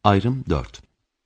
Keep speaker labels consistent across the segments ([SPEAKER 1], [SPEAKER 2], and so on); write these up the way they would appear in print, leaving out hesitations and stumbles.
[SPEAKER 1] Ayrım 4.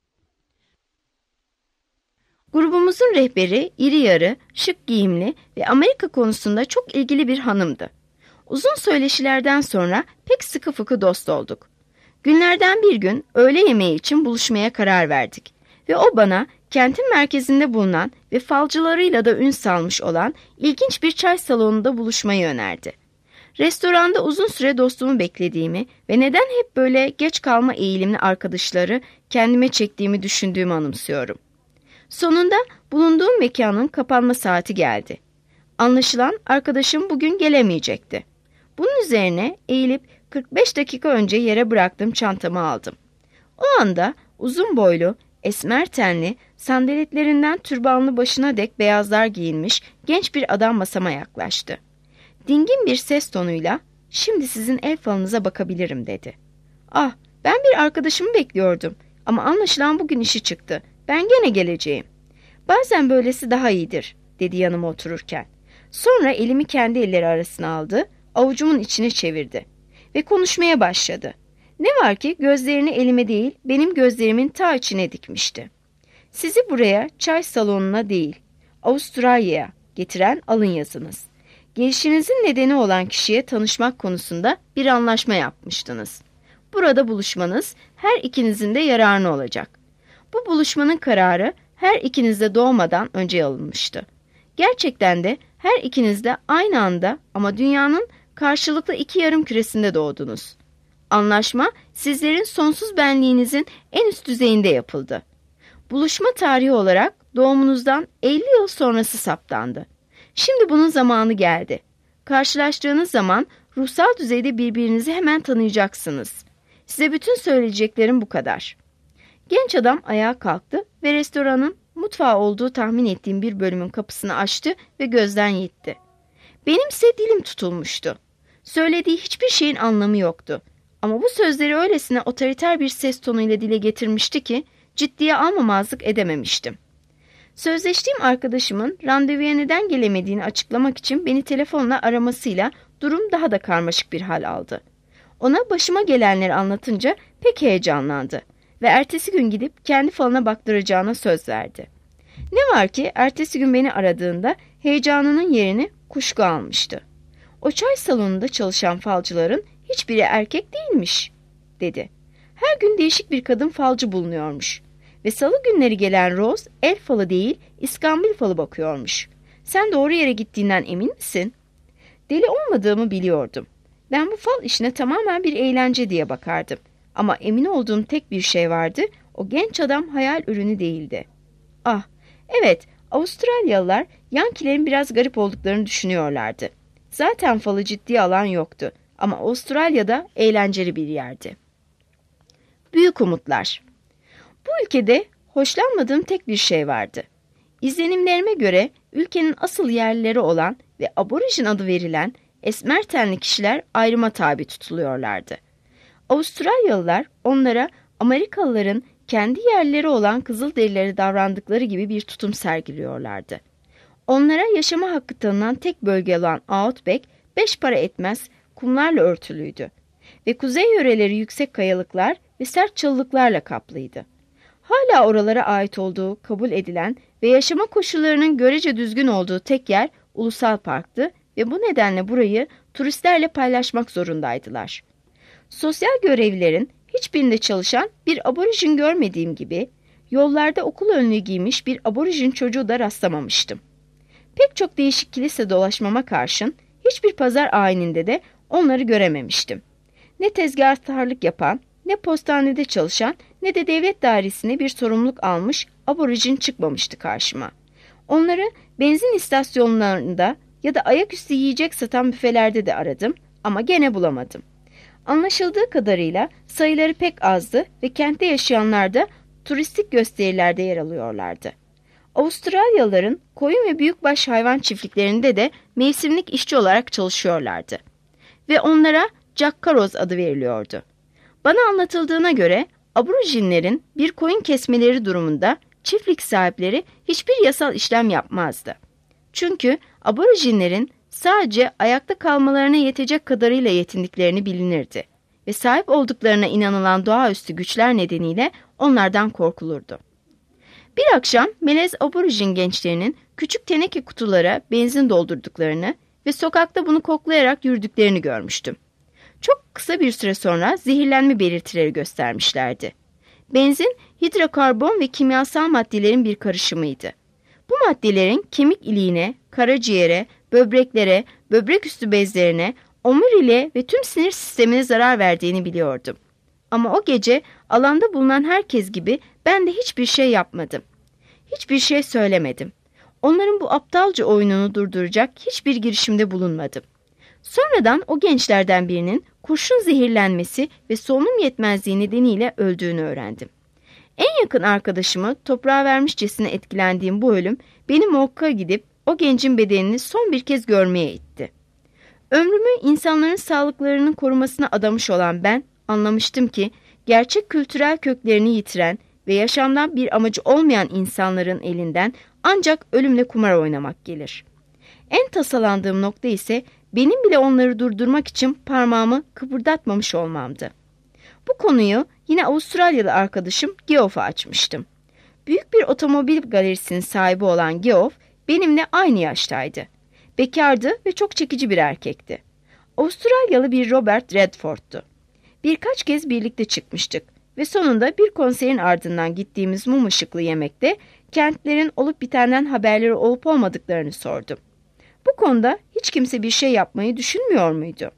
[SPEAKER 2] Grubumuzun rehberi iri yarı, şık giyimli ve Amerika konusunda çok ilgili bir hanımdı. Uzun söyleşilerden sonra pek sıkı fıkı dost olduk. Günlerden bir gün öğle yemeği için buluşmaya karar verdik ve o bana kentin merkezinde bulunan ve falcılarıyla da ün salmış olan ilginç bir çay salonunda buluşmayı önerdi. Restoranda uzun süre dostumu beklediğimi ve neden hep böyle geç kalma eğilimli arkadaşları kendime çektiğimi düşündüğümü anımsıyorum. Sonunda bulunduğum mekanın kapanma saati geldi. Anlaşılan arkadaşım bugün gelemeyecekti. Bunun üzerine eğilip 45 dakika önce yere bıraktığım çantamı aldım. O anda uzun boylu, esmer tenli, sandaletlerinden türbanlı başına dek beyazlar giyinmiş genç bir adam masama yaklaştı. Dingin bir ses tonuyla, "Şimdi sizin el falınıza bakabilirim," dedi. "Ah, ben bir arkadaşımı bekliyordum ama anlaşılan bugün işi çıktı. Ben gene geleceğim." "Bazen böylesi daha iyidir," dedi yanıma otururken. Sonra elimi kendi elleri arasına aldı, avucumun içine çevirdi ve konuşmaya başladı. Ne var ki gözlerini elime değil, benim gözlerimin ta içine dikmişti. "Sizi buraya çay salonuna değil, Avustralya'ya getiren alın yazınız. Gelişinizin nedeni olan kişiye tanışmak konusunda bir anlaşma yapmıştınız. Burada buluşmanız her ikinizin de yararına olacak. Bu buluşmanın kararı her ikiniz de doğmadan önce alınmıştı. Gerçekten de her ikiniz de aynı anda ama dünyanın karşılıklı iki yarım küresinde doğdunuz. Anlaşma sizlerin sonsuz benliğinizin en üst düzeyinde yapıldı. Buluşma tarihi olarak doğumunuzdan 50 yıl sonrası saptandı. Şimdi bunun zamanı geldi. Karşılaştığınız zaman ruhsal düzeyde birbirinizi hemen tanıyacaksınız. Size bütün söyleyeceklerim bu kadar." Genç adam ayağa kalktı ve restoranın mutfağı olduğu tahmin ettiğim bir bölümün kapısını açtı ve gözden gitti. Benimse dilim tutulmuştu. Söylediği hiçbir şeyin anlamı yoktu. Ama bu sözleri öylesine otoriter bir ses tonuyla dile getirmişti ki ciddiye almamazlık edememiştim. Sözleştiğim arkadaşımın randevuya neden gelemediğini açıklamak için beni telefonla aramasıyla durum daha da karmaşık bir hal aldı. Ona başıma gelenleri anlatınca pek heyecanlandı ve ertesi gün gidip kendi falına baktıracağına söz verdi. Ne var ki ertesi gün beni aradığında heyecanının yerini kuşku almıştı. "O çay salonunda çalışan falcıların hiçbiri erkek değilmiş," dedi. "Her gün değişik bir kadın falcı bulunuyormuş. Ve salı günleri gelen Rose el falı değil iskambil falı bakıyormuş. Sen doğru yere gittiğinden emin misin?" Deli olmadığımı biliyordum. Ben bu fal işine tamamen bir eğlence diye bakardım. Ama emin olduğum tek bir şey vardı, o genç adam hayal ürünü değildi. Ah, evet, Avustralyalılar Yankilerin biraz garip olduklarını düşünüyorlardı. Zaten falı ciddiye alan yoktu ama Avustralya'da eğlenceli bir yerdi. Büyük umutlar. Bu ülkede hoşlanmadığım tek bir şey vardı. İzlenimlerime göre ülkenin asıl yerlileri olan ve aborijin adı verilen esmer tenli kişiler ayrıma tabi tutuluyorlardı. Avustralyalılar onlara Amerikalıların kendi yerleri olan Kızılderilileri davrandıkları gibi bir tutum sergiliyorlardı. Onlara yaşama hakkı tanınan tek bölge olan Outback 5 para etmez kumlarla örtülüydü ve kuzey yöreleri yüksek kayalıklar ve sert çalılıklarla kaplıydı. Hala oralara ait olduğu kabul edilen ve yaşama koşullarının görece düzgün olduğu tek yer Ulusal Park'tı ve bu nedenle burayı turistlerle paylaşmak zorundaydılar. Sosyal görevlilerin hiçbirinde çalışan bir aborijin görmediğim gibi yollarda okul önlüğü giymiş bir aborijin çocuğu da rastlamamıştım. Pek çok değişik kilise dolaşmama karşın hiçbir pazar ayininde de onları görememiştim. Ne tezgahtarlık yapan, ne postanede çalışan, ne de devlet dairesine bir sorumluluk almış aborijin çıkmamıştı karşıma. Onları benzin istasyonlarında ya da ayaküstü yiyecek satan büfelerde de aradım ama gene bulamadım. Anlaşıldığı kadarıyla sayıları pek azdı ve kentte yaşayanlar da turistik gösterilerde yer alıyorlardı. Avustralyalıların koyun ve büyükbaş hayvan çiftliklerinde de mevsimlik işçi olarak çalışıyorlardı. Ve onlara Jackaroz adı veriliyordu. Bana anlatıldığına göre aborijinlerin bir koyun kesmeleri durumunda çiftlik sahipleri hiçbir yasal işlem yapmazdı. Çünkü aborijinlerin sadece ayakta kalmalarına yetecek kadarıyla yetindiklerini bilinirdi ve sahip olduklarına inanılan doğaüstü güçler nedeniyle onlardan korkulurdu. Bir akşam melez aborijin gençlerinin küçük teneke kutulara benzin doldurduklarını ve sokakta bunu koklayarak yürüdüklerini görmüştüm. Çok kısa bir süre sonra zehirlenme belirtileri göstermişlerdi. Benzin, hidrokarbon ve kimyasal maddelerin bir karışımıydı. Bu maddelerin kemik iliğine, karaciğere, böbreklere, böbrek üstü bezlerine, omuriliğe ve tüm sinir sistemine zarar verdiğini biliyordum. Ama o gece alanda bulunan herkes gibi ben de hiçbir şey yapmadım. Hiçbir şey söylemedim. Onların bu aptalca oyununu durduracak hiçbir girişimde bulunmadım. Sonradan o gençlerden birinin kurşun zehirlenmesi ve solunum yetmezliği nedeniyle öldüğünü öğrendim. En yakın arkadaşımı toprağa vermişçesine etkilendiğim bu ölüm beni Mokk'a gidip o gencin bedenini son bir kez görmeye itti. Ömrümü insanların sağlıklarının korumasına adamış olan ben anlamıştım ki gerçek kültürel köklerini yitiren ve yaşamdan bir amacı olmayan insanların elinden ancak ölümle kumar oynamak gelir. En tasalandığım nokta ise benim bile onları durdurmak için parmağımı kıpırdatmamış olmamdı. Bu konuyu yine Avustralyalı arkadaşım Geoff'a açmıştım. Büyük bir otomobil galerisinin sahibi olan Geoff benimle aynı yaştaydı. Bekardı ve çok çekici bir erkekti. Avustralyalı bir Robert Redford'tu. Birkaç kez birlikte çıkmıştık ve sonunda bir konserin ardından gittiğimiz mum ışıklı yemekte kentlerin olup bitenden haberleri olup olmadıklarını sordum. Bu konuda hiç kimse bir şey yapmayı düşünmüyor muydu?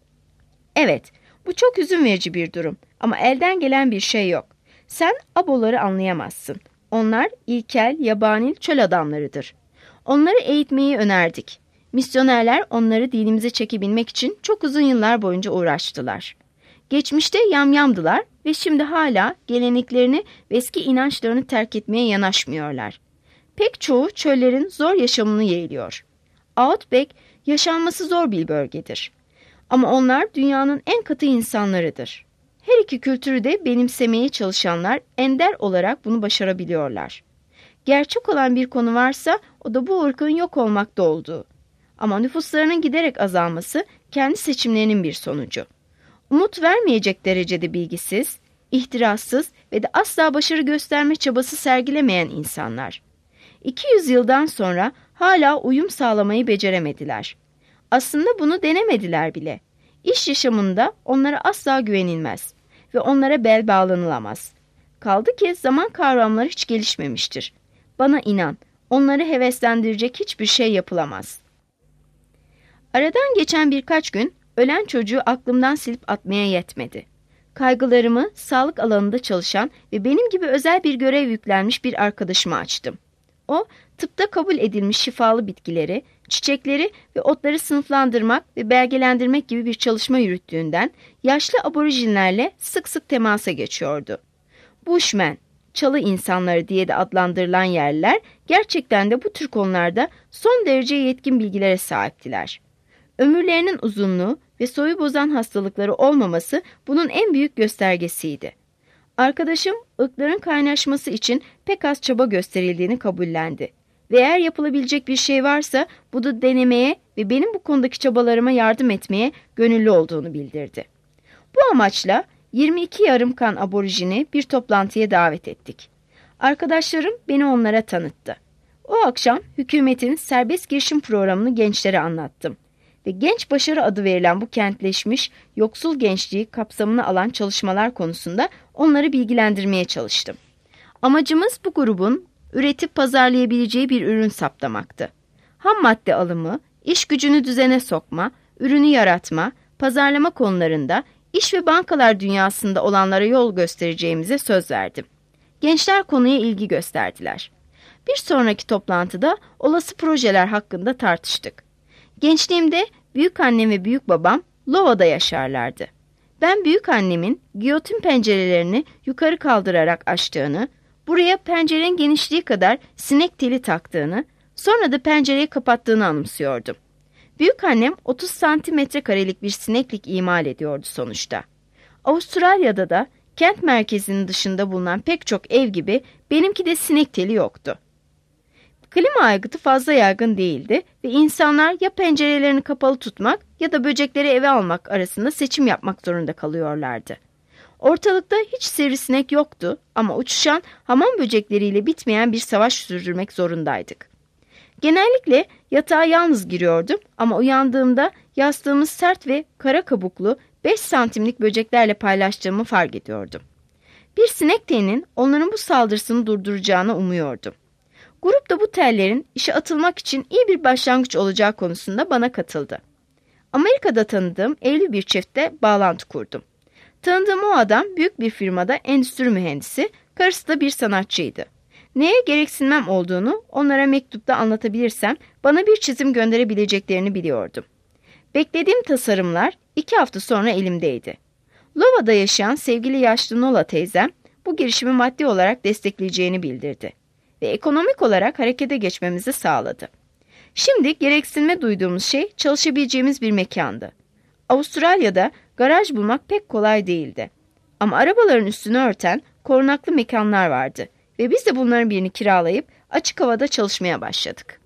[SPEAKER 2] Evet, bu çok hüzün verici bir durum ama elden gelen bir şey yok. Sen aboları anlayamazsın. Onlar ilkel, yabani çöl adamlarıdır. Onları eğitmeyi önerdik. Misyonerler onları dinimize çekebilmek için çok uzun yıllar boyunca uğraştılar. Geçmişte yamyamdılar ve şimdi hala geleneklerini ve eski inançlarını terk etmeye yanaşmıyorlar. Pek çoğu çöllerin zor yaşamını yeğliyor. Outback yaşanması zor bir bölgedir. Ama onlar dünyanın en katı insanlarıdır. Her iki kültürü de benimsemeye çalışanlar ender olarak bunu başarabiliyorlar. Gerçek olan bir konu varsa o da bu ırkın yok olmakta olduğu. Ama nüfuslarının giderek azalması kendi seçimlerinin bir sonucu. Umut vermeyecek derecede bilgisiz, ihtirassız ve de asla başarı gösterme çabası sergilemeyen insanlar. 200 yıldan sonra hala uyum sağlamayı beceremediler. Aslında bunu denemediler bile. İş yaşamında onlara asla güvenilmez ve onlara bel bağlanılamaz. Kaldı ki zaman kavramları hiç gelişmemiştir. Bana inan, onları heveslendirecek hiçbir şey yapılamaz. Aradan geçen birkaç gün ölen çocuğu aklımdan silip atmaya yetmedi. Kaygılarımı sağlık alanında çalışan ve benim gibi özel bir görev yüklenmiş bir arkadaşıma açtım. O, tıpta kabul edilmiş şifalı bitkileri, çiçekleri ve otları sınıflandırmak ve belgelendirmek gibi bir çalışma yürüttüğünden yaşlı aborijinlerle sık sık temasa geçiyordu. Bushmen, çalı insanları diye de adlandırılan yerliler gerçekten de bu tür konularda son derece yetkin bilgilere sahiptiler. Ömürlerinin uzunluğu ve soyu bozan hastalıkları olmaması bunun en büyük göstergesiydi. Arkadaşım ırkların kaynaşması için pek az çaba gösterildiğini kabullendi. Ve eğer yapılabilecek bir şey varsa bu da denemeye ve benim bu konudaki çabalarıma yardım etmeye gönüllü olduğunu bildirdi. Bu amaçla 22 yarımkan aborijini bir toplantıya davet ettik. Arkadaşlarım beni onlara tanıttı. O akşam hükümetin serbest girişim programını gençlere anlattım. Ve genç başarı adı verilen bu kentleşmiş, yoksul gençliği kapsamına alan çalışmalar konusunda onları bilgilendirmeye çalıştım. Amacımız bu grubun üretip pazarlayabileceği bir ürün saptamaktı. Ham madde alımı, iş gücünü düzene sokma, ürünü yaratma, pazarlama konularında iş ve bankalar dünyasında olanlara yol göstereceğimize söz verdim. Gençler konuya ilgi gösterdiler. Bir sonraki toplantıda olası projeler hakkında tartıştık. Gençliğimde büyükannem ve büyükbabam Lova'da yaşarlardı. Ben büyükannemin giyotin pencerelerini yukarı kaldırarak açtığını, buraya pencerenin genişliği kadar sinek teli taktığını, sonra da pencereyi kapattığını anımsıyordum. Büyükannem 30 santimetre karelik bir sineklik imal ediyordu sonuçta. Avustralya'da da kent merkezinin dışında bulunan pek çok ev gibi benimki de sinek teli yoktu. Klima aygıtı fazla yaygın değildi ve insanlar ya pencerelerini kapalı tutmak ya da böcekleri eve almak arasında seçim yapmak zorunda kalıyorlardı. Ortalıkta hiç sivrisinek yoktu ama uçuşan hamam böcekleriyle bitmeyen bir savaş sürdürmek zorundaydık. Genellikle yatağa yalnız giriyordum ama uyandığımda yastığımız sert ve kara kabuklu 5 santimlik böceklerle paylaştığımı fark ediyordum. Bir sinek telinin onların bu saldırısını durduracağını umuyordum. Grup da bu tellerin işe atılmak için iyi bir başlangıç olacağı konusunda bana katıldı. Amerika'da tanıdığım evli bir çiftle bağlantı kurdum. Tanıdığım o adam büyük bir firmada endüstri mühendisi, karısı da bir sanatçıydı. Neye gereksinmem olduğunu onlara mektupta anlatabilirsem bana bir çizim gönderebileceklerini biliyordum. Beklediğim tasarımlar 2 hafta sonra elimdeydi. Lova'da yaşayan sevgili yaşlı Nola teyzem bu girişimi maddi olarak destekleyeceğini bildirdi ve ekonomik olarak harekete geçmemizi sağladı. Şimdi gereksinme duyduğumuz şey çalışabileceğimiz bir mekandı. Avustralya'da garaj bulmak pek kolay değildi. Ama arabaların üstünü örten korunaklı mekanlar vardı ve biz de bunların birini kiralayıp açık havada çalışmaya başladık.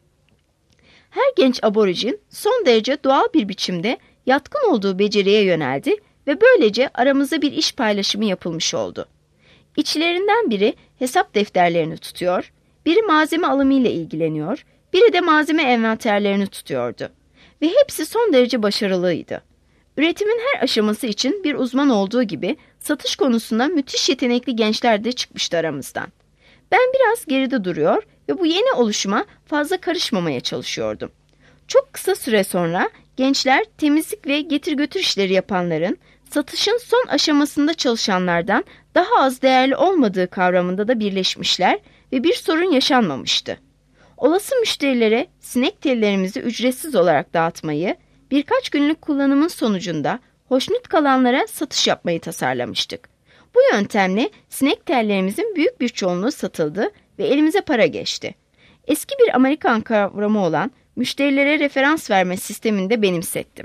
[SPEAKER 2] Her genç aborijin son derece doğal bir biçimde yatkın olduğu beceriye yöneldi ve böylece aramızda bir iş paylaşımı yapılmış oldu. İçlerinden biri hesap defterlerini tutuyor, biri malzeme alımıyla ilgileniyor, biri de malzeme envanterlerini tutuyordu. Ve hepsi son derece başarılıydı. Üretimin her aşaması için bir uzman olduğu gibi satış konusunda müthiş yetenekli gençler de çıkmıştı aramızdan. Ben biraz geride duruyor ve bu yeni oluşuma fazla karışmamaya çalışıyordum. Çok kısa süre sonra gençler temizlik ve getir götür işleri yapanların satışın son aşamasında çalışanlardan daha az değerli olmadığı kavramında da birleşmişler ve bir sorun yaşanmamıştı. Olası müşterilere sinek tellerimizi ücretsiz olarak dağıtmayı, birkaç günlük kullanımın sonucunda hoşnut kalanlara satış yapmayı tasarlamıştık. Bu yöntemle sinek tellerimizin büyük bir çoğunluğu satıldı ve elimize para geçti. Eski bir Amerikan kavramı olan müşterilere referans verme sistemini de benimsettim.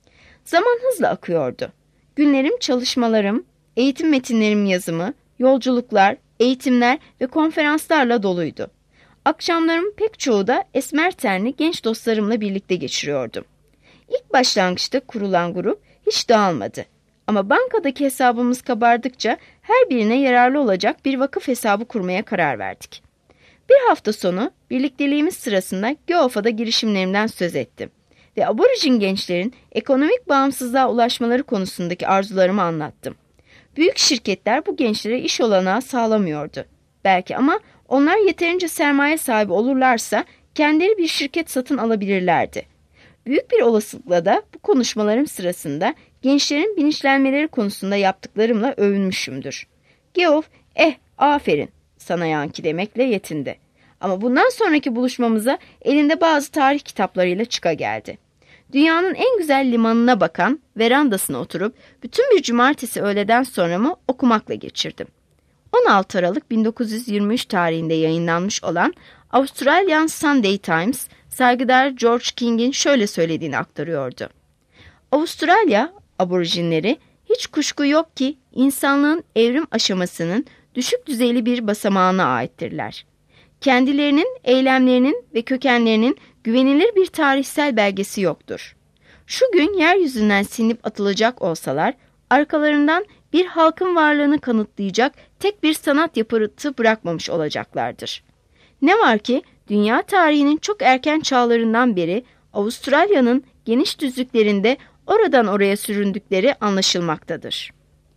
[SPEAKER 2] Zaman hızla akıyordu. Günlerim çalışmalarım, eğitim metinlerim yazımı, yolculuklar, eğitimler ve konferanslarla doluydu. Akşamlarım pek çoğu da esmer tenli genç dostlarımla birlikte geçiriyordum. İlk başlangıçta kurulan grup hiç dağılmadı. Ama bankadaki hesabımız kabardıkça her birine yararlı olacak bir vakıf hesabı kurmaya karar verdik. Bir hafta sonu birlikteliğimiz sırasında GEOFA'da girişimlerimden söz ettim. Ve aborijin gençlerin ekonomik bağımsızlığa ulaşmaları konusundaki arzularımı anlattım. Büyük şirketler bu gençlere iş olanağı sağlamıyordu. Belki ama onlar yeterince sermaye sahibi olurlarsa kendileri bir şirket satın alabilirlerdi. Büyük bir olasılıkla da bu konuşmalarım sırasında gençlerin bilinçlenmeleri konusunda yaptıklarımla övünmüşümdür. Geoff, aferin sana Yanki demekle yetindi. Ama bundan sonraki buluşmamıza elinde bazı tarih kitaplarıyla çıka geldi. Dünyanın en güzel limanına bakan verandasına oturup bütün bir cumartesi öğleden sonramı okumakla geçirdim. 16 Aralık 1923 tarihinde yayınlanmış olan Australian Sunday Times, saygıdeğer George King'in şöyle söylediğini aktarıyordu. Avustralya aborijinleri hiç kuşku yok ki insanlığın evrim aşamasının düşük düzeyli bir basamağına aittirler. Kendilerinin, eylemlerinin ve kökenlerinin güvenilir bir tarihsel belgesi yoktur. Şu gün yeryüzünden silinip atılacak olsalar, arkalarından bir halkın varlığını kanıtlayacak tek bir sanat yapıtı bırakmamış olacaklardır. Ne var ki dünya tarihinin çok erken çağlarından beri Avustralya'nın geniş düzlüklerinde oradan oraya süründükleri anlaşılmaktadır.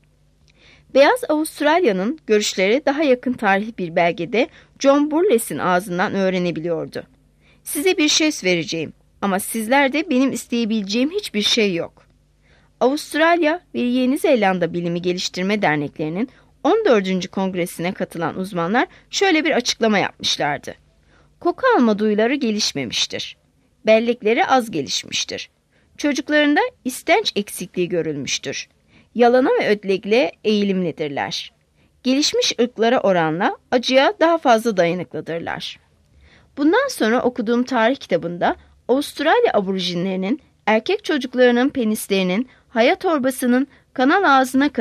[SPEAKER 2] Beyaz Avustralya'nın görüşleri daha yakın tarih bir belgede John Burles'in ağzından öğrenebiliyordu. Size bir şey vereceğim ama sizlerde benim isteyebileceğim hiçbir şey yok. Avustralya ve Yeni Zelanda Bilimi Geliştirme Derneklerinin 14. Kongresine katılan uzmanlar şöyle bir açıklama yapmışlardı. Koku alma duyuları gelişmemiştir. Bellekleri az gelişmiştir. Çocuklarında istenç eksikliği görülmüştür. Yalana ve ödlegliğe eğilimlidirler. Gelişmiş ırklara oranla acıya daha fazla dayanıklıdırlar. Bundan sonra okuduğum tarih kitabında Avustralya aborijinlerinin erkek çocuklarının penislerinin hayat torbasının kanal ağzına kadar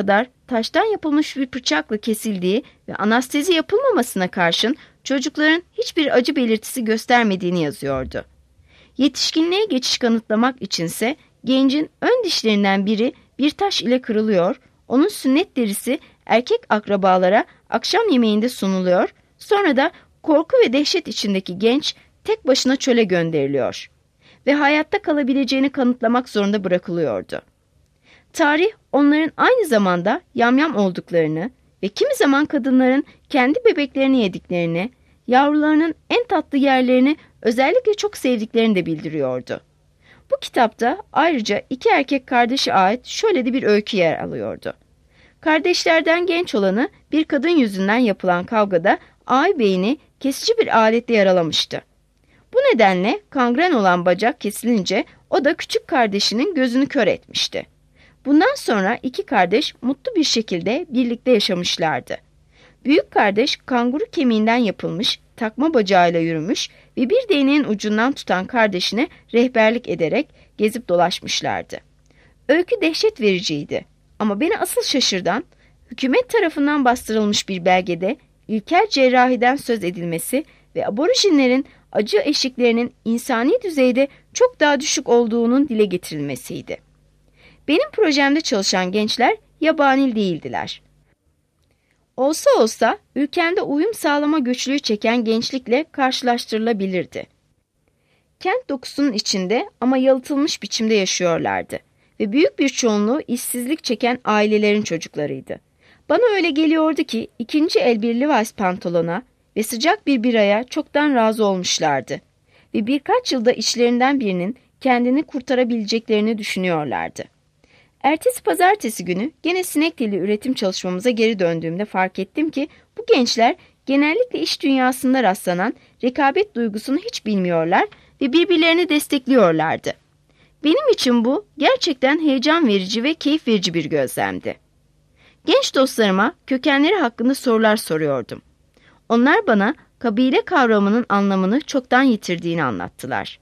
[SPEAKER 2] taştan yapılmış bir bıçakla kesildiği ve anestezi yapılmamasına karşın çocukların hiçbir acı belirtisi göstermediğini yazıyordu. Yetişkinliğe geçiş kanıtlamak içinse gencin ön dişlerinden biri bir taş ile kırılıyor, onun sünnet derisi erkek akrabalara akşam yemeğinde sunuluyor, sonra da korku ve dehşet içindeki genç tek başına çöle gönderiliyor ve hayatta kalabileceğini kanıtlamak zorunda bırakılıyordu. Tarih onların aynı zamanda yamyam olduklarını ve kimi zaman kadınların kendi bebeklerini yediklerini, yavrularının en tatlı yerlerini özellikle çok sevdiklerini de bildiriyordu. Bu kitapta ayrıca iki erkek kardeşe ait şöyle de bir öykü yer alıyordu. Kardeşlerden genç olanı bir kadın yüzünden yapılan kavgada ağabeyini kesici bir aletle yaralamıştı. Bu nedenle kangren olan bacak kesilince o da küçük kardeşinin gözünü kör etmişti. Bundan sonra iki kardeş mutlu bir şekilde birlikte yaşamışlardı. Büyük kardeş kanguru kemiğinden yapılmış takma bacağıyla yürümüş ve bir değneğin ucundan tutan kardeşine rehberlik ederek gezip dolaşmışlardı. Öykü dehşet vericiydi ama beni asıl şaşırtan hükümet tarafından bastırılmış bir belgede ilkel cerrahiden söz edilmesi ve aborjinlerin acı eşiklerinin insani düzeyde çok daha düşük olduğunun dile getirilmesiydi. Benim projemde çalışan gençler yabani değildiler. Olsa olsa ülkemde uyum sağlama güçlüğü çeken gençlikle karşılaştırılabilirdi. Kent dokusunun içinde ama yalıtılmış biçimde yaşıyorlardı ve büyük bir çoğunluğu işsizlik çeken ailelerin çocuklarıydı. Bana öyle geliyordu ki ikinci el bir Levi's pantolona ve sıcak bir biraya çoktan razı olmuşlardı ve birkaç yılda içlerinden birinin kendini kurtarabileceklerini düşünüyorlardı. Ertesi pazartesi günü gene sinek dili üretim çalışmamıza geri döndüğümde fark ettim ki bu gençler genellikle iş dünyasında rastlanan rekabet duygusunu hiç bilmiyorlar ve birbirlerini destekliyorlardı. Benim için bu gerçekten heyecan verici ve keyif verici bir gözlemdi. Genç dostlarıma kökenleri hakkında sorular soruyordum. Onlar bana kabile kavramının anlamını çoktan yitirdiğini anlattılar.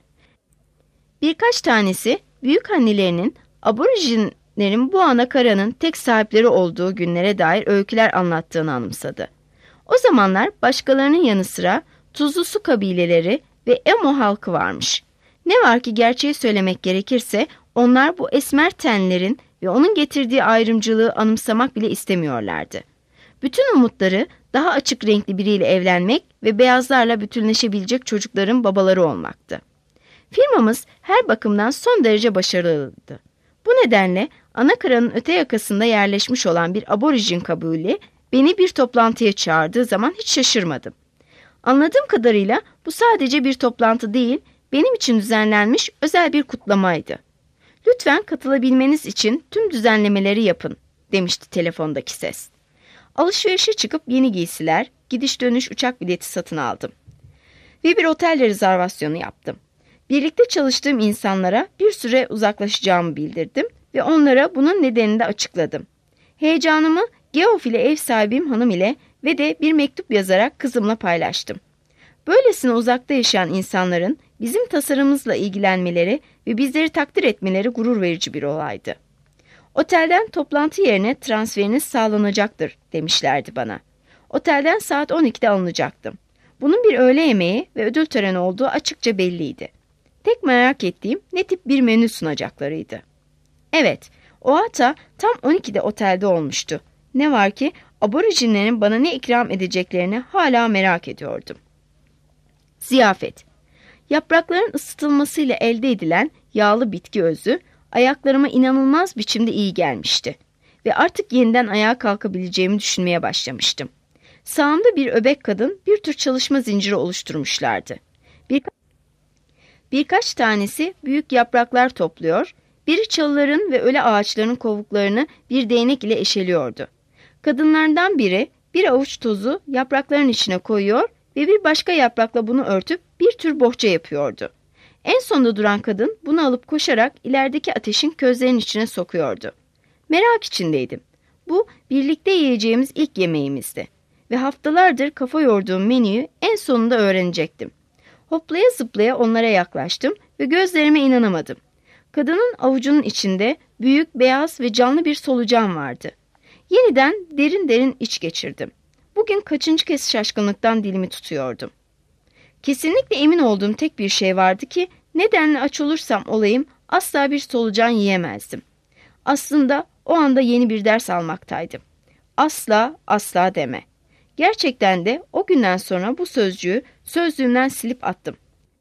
[SPEAKER 2] Birkaç tanesi büyük annelerinin aborjinlerin bu ana karanın tek sahipleri olduğu günlere dair öyküler anlattığını anımsadı. O zamanlar başkalarının yanı sıra Tuzlu Su kabileleri ve Emo halkı varmış. Ne var ki gerçeği söylemek gerekirse onlar bu esmer tenlerin ve onun getirdiği ayrımcılığı anımsamak bile istemiyorlardı. Bütün umutları daha açık renkli biriyle evlenmek ve beyazlarla bütünleşebilecek çocukların babaları olmaktı. Firmamız her bakımdan son derece başarılıydı. Bu nedenle ana karanın öte yakasında yerleşmiş olan bir aborjin kabulü beni bir toplantıya çağırdığı zaman hiç şaşırmadım. Anladığım kadarıyla bu sadece bir toplantı değil, benim için düzenlenmiş özel bir kutlamaydı. Lütfen katılabilmeniz için tüm düzenlemeleri yapın, demişti telefondaki ses. Alışverişe çıkıp yeni giysiler, gidiş dönüş uçak bileti satın aldım. Ve bir otel rezervasyonu yaptım. Birlikte çalıştığım insanlara bir süre uzaklaşacağımı bildirdim ve onlara bunun nedenini de açıkladım. Heyecanımı Geof ile ev sahibim hanım ile ve de bir mektup yazarak kızımla paylaştım. Böylesine uzakta yaşayan insanların bizim tasarımımızla ilgilenmeleri ve bizleri takdir etmeleri gurur verici bir olaydı. Otelden toplantı yerine transferiniz sağlanacaktır demişlerdi bana. Otelden saat 12'de alınacaktım. Bunun bir öğle yemeği ve ödül töreni olduğu açıkça belliydi. Tek merak ettiğim ne tip bir menü sunacaklarıydı. Evet, o hata tam 12'de otelde olmuştu. Ne var ki aborjinlerin bana ne ikram edeceklerini hala merak ediyordum. Ziyafet. Yaprakların ısıtılmasıyla elde edilen yağlı bitki özü ayaklarıma inanılmaz biçimde iyi gelmişti ve artık yeniden ayağa kalkabileceğimi düşünmeye başlamıştım. Sağımda bir öbek kadın bir tür çalışma zinciri oluşturmuşlardı. Birkaç tanesi büyük yapraklar topluyor, biri çalıların ve öle ağaçlarının kovuklarını bir değnek ile eşeliyordu. Kadınlardan biri bir avuç tozu yaprakların içine koyuyor ve bir başka yaprakla bunu örtüp bir tür bohça yapıyordu. En sonda duran kadın bunu alıp koşarak ilerideki ateşin közlerin içine sokuyordu. Merak içindeydim. Bu birlikte yiyeceğimiz ilk yemeğimizdi ve haftalardır kafa yorduğum menüyü en sonunda öğrenecektim. Hoplaya zıplaya onlara yaklaştım ve gözlerime inanamadım. Kadının avucunun içinde büyük, beyaz ve canlı bir solucan vardı. Yeniden derin derin iç geçirdim. Bugün kaçıncı kez şaşkınlıktan dilimi tutuyordum. Kesinlikle emin olduğum tek bir şey vardı ki nedenle aç olursam olayım asla bir solucan yiyemezdim. Aslında o anda yeni bir ders almaktaydım. Asla asla deme. Gerçekten de o günden sonra bu sözcüğü sözlüğümden silip attım.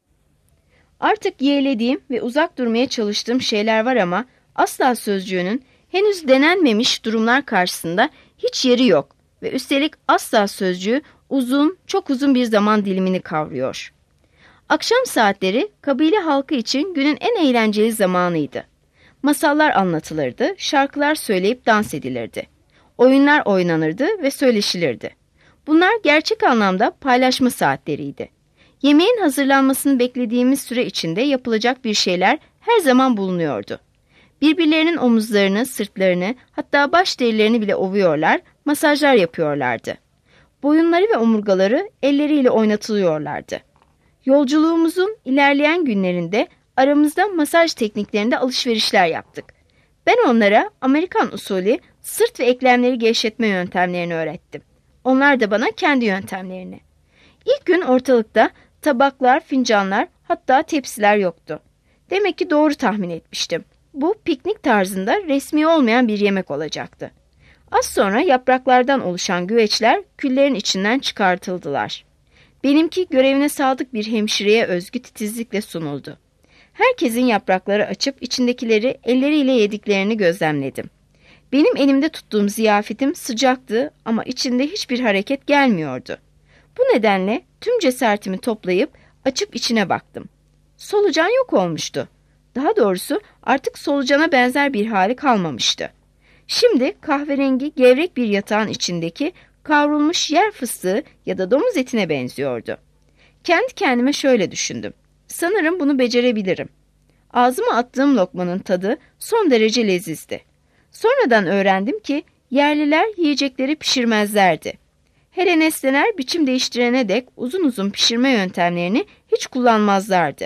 [SPEAKER 2] Artık yeğlediğim ve uzak durmaya çalıştığım şeyler var ama asla sözcüğünün henüz denenmemiş durumlar karşısında hiç yeri yok ve üstelik asla sözcüğü uzun, çok uzun bir zaman dilimini kavruyor. Akşam saatleri kabile halkı için günün en eğlenceli zamanıydı. Masallar anlatılırdı, şarkılar söyleyip dans edilirdi. Oyunlar oynanırdı ve söyleşilirdi. Bunlar gerçek anlamda paylaşma saatleriydi. Yemeğin hazırlanmasını beklediğimiz süre içinde yapılacak bir şeyler her zaman bulunuyordu. Birbirlerinin omuzlarını, sırtlarını, hatta baş derilerini bile ovuyorlar, masajlar yapıyorlardı. Boyunları ve omurgaları elleriyle oynatılıyorlardı. Yolculuğumuzun ilerleyen günlerinde aramızda masaj tekniklerinde alışverişler yaptık. Ben onlara Amerikan usulü sırt ve eklemleri gevşetme yöntemlerini öğrettim. Onlar da bana kendi yöntemlerini. İlk gün ortalıkta tabaklar, fincanlar, hatta tepsiler yoktu. Demek ki doğru tahmin etmiştim. Bu piknik tarzında resmi olmayan bir yemek olacaktı. Az sonra yapraklardan oluşan güveçler küllerin içinden çıkartıldılar. Benimki görevine sadık bir hemşireye özgü titizlikle sunuldu. Herkesin yaprakları açıp içindekileri elleriyle yediklerini gözlemledim. Benim elimde tuttuğum ziyafetim sıcaktı ama içinde hiçbir hareket gelmiyordu. Bu nedenle tüm cesaretimi toplayıp açıp içine baktım. Solucan yok olmuştu. Daha doğrusu artık solucana benzer bir hali kalmamıştı. Şimdi kahverengi gevrek bir yatağın içindeki kavrulmuş yer fıstığı ya da domuz etine benziyordu. Kendi kendime şöyle düşündüm. Sanırım bunu becerebilirim. Ağzıma attığım lokmanın tadı son derece lezizdi. Sonradan öğrendim ki yerliler yiyecekleri pişirmezlerdi. Hele nesneler biçim değiştirene dek uzun uzun pişirme yöntemlerini hiç kullanmazlardı.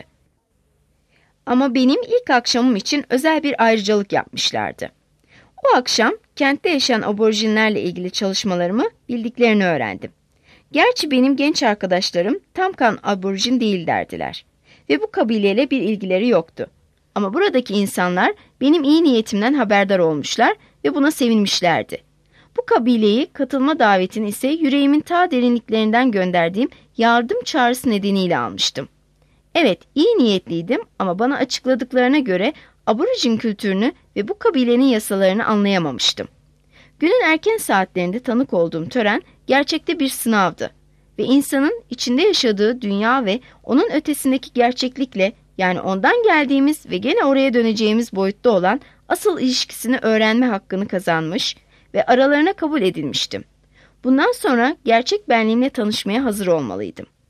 [SPEAKER 2] Ama benim ilk akşamım için özel bir ayrıcalık yapmışlardı. O akşam kentte yaşayan aborjinlerle ilgili çalışmalarımı bildiklerini öğrendim. Gerçi benim genç arkadaşlarım tam kan aborjin değillerdiler ve bu kabileyle bir ilgileri yoktu. Ama buradaki insanlar benim iyi niyetimden haberdar olmuşlar ve buna sevinmişlerdi. Bu kabileyi katılma davetini ise yüreğimin ta derinliklerinden gönderdiğim yardım çağrısı nedeniyle almıştım. Evet, iyi niyetliydim ama bana açıkladıklarına göre aborjin kültürünü ve bu kabilenin yasalarını anlayamamıştım. Günün erken saatlerinde tanık olduğum tören gerçekte bir sınavdı ve insanın içinde yaşadığı dünya ve onun ötesindeki gerçeklikle, yani ondan geldiğimiz ve gene oraya döneceğimiz boyutta olan asıl ilişkisini öğrenme hakkını kazanmış ve aralarına kabul edilmiştim. Bundan sonra gerçek benliğimle tanışmaya hazır olmalıydım.